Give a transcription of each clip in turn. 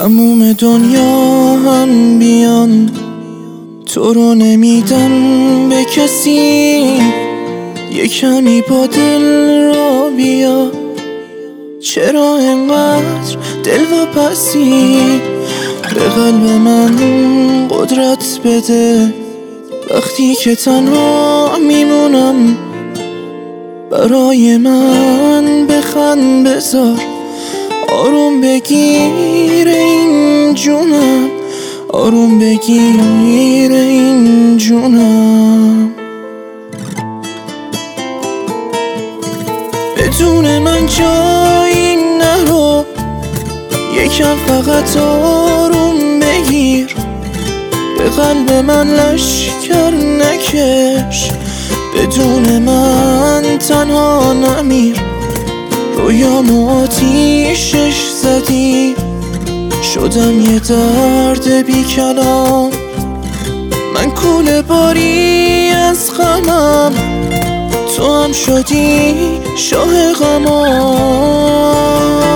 تموم دنیا هم بیان تو رو نمیدم به کسی، یه کمی با دل را بیا. چرا انقدر دلواپسی؟ به قلب من قدرت بده وقتی که تنها میمونم. برای من بخند بذار، آروم بگیر این جونم، آروم بگیر این جونم. بدون من جایی نرو، یکم فقط آروم بگیر. به قلب من لشکر نکش، بدون من تنها نمیر. رویامو آتیشش زدی، شدم یه درد بی کلام. من کوله باری از غمم، تو هم شدی شاه غمام.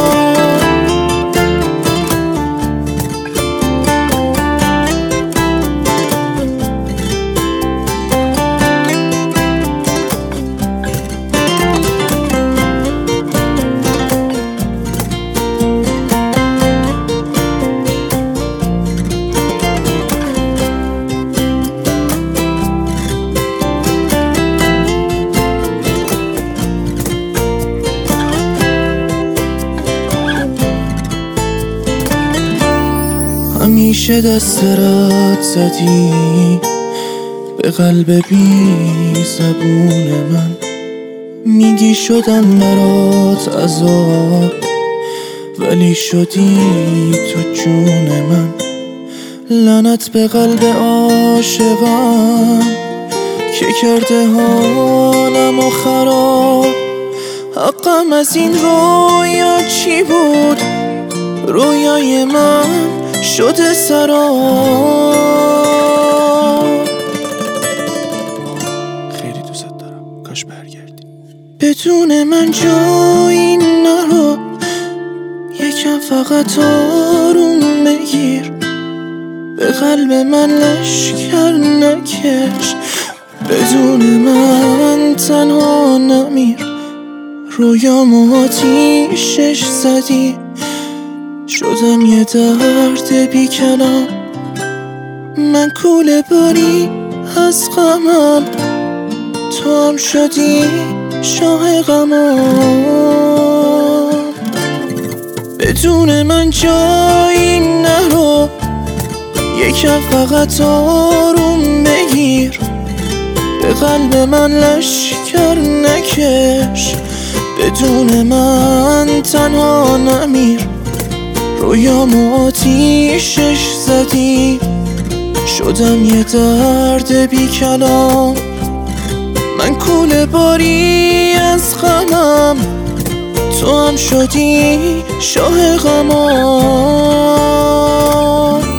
همیشه دست رد زدی به قلب بی زبون من، میگی شدم برات عذاب ولی شدی تو جون من. لعنت به قلب عاشقم که کرده حالمو خراب. حقم از این رویا چی بود؟ رویای من شده سراب. خیلی دوست دارم، کاش برگردی. بدون من جایی نرو، یکم فقط آروم بگیر. به قلب من لشکر نکش، بدون من تنها نمیر. رویامو آتیشش زدی، شدم یه درد بی کلام. من کوله باری از غمم، تو هم شدی شاه غمام. بدون من جایی نرو، یکم فقط آروم بگیر. به قلب من لشکر نکش، بدون من تنها نمیر. رویامو آتیشش زدی، شدم یه درد بی کلام. من کوله باری از غمم، تو هم شدی شاه غمام.